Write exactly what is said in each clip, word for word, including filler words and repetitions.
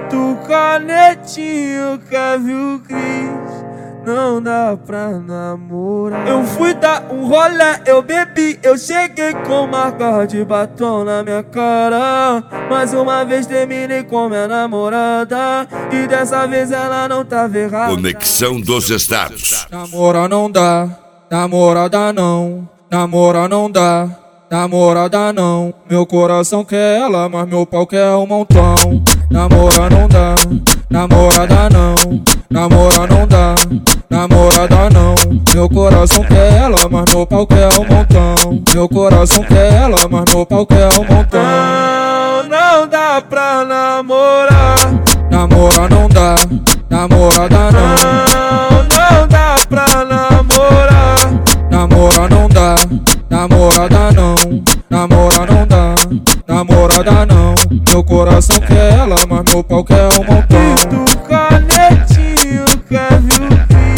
Tito Canetinho, Kevin Cris, não dá pra namorar. Eu fui dar um rolê, eu bebi, eu cheguei com marca de batom na minha cara. Mais uma vez terminei com minha namorada, e dessa vez ela não tava errada. Conexão dos Estados. Namorar não dá, namorada não. Namorar não dá, namorada não. Meu coração quer ela, mas meu pau quer um montão. Namorar não dá, namorada não. Namorar não dá, namorada não. Meu coração quer ela, mas meu pau quer um montão. Meu coração quer ela, mas meu pau quer um montão. Não, não dá pra namorar. Namorar não dá, namorada não. Não, não dá pra namorar. Namorar não dá, namorada não. Namorar não dá, namorada não. Meu coração quer ela, mas meu pau quer um montão. Tito Canetinho, Kevin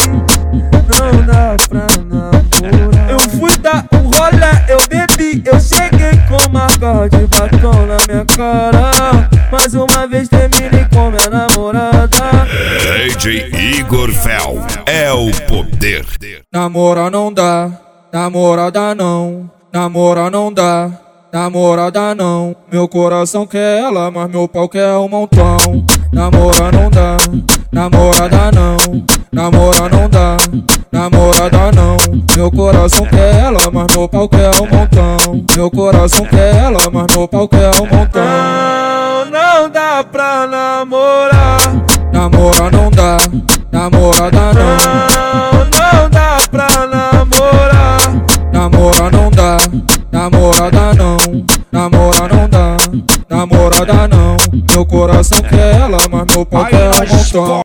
Cris, não dá pra namorar. Eu fui dar um rolê, eu bebi, eu cheguei com marca de batom na minha cara. Mais uma vez terminei com minha namorada. D J Igor Fel é o poder. Namorar não dá, namorada não. Namorar não dá, namorada não. Meu coração quer ela, mas meu pau quer um montão. Namorar não dá, namorada não. Namorar não dá, namorada não. Meu coração quer ela, mas meu pau quer um montão. Meu coração quer ela, mas meu pau quer um montão. Não, não dá pra namorar. Namorar não dá, namorada não. Não dá pra namorar. Namorar não dá, namorada não. Namorar não dá, namorada não. Meu coração quer ela, mas meu pau quer um montão.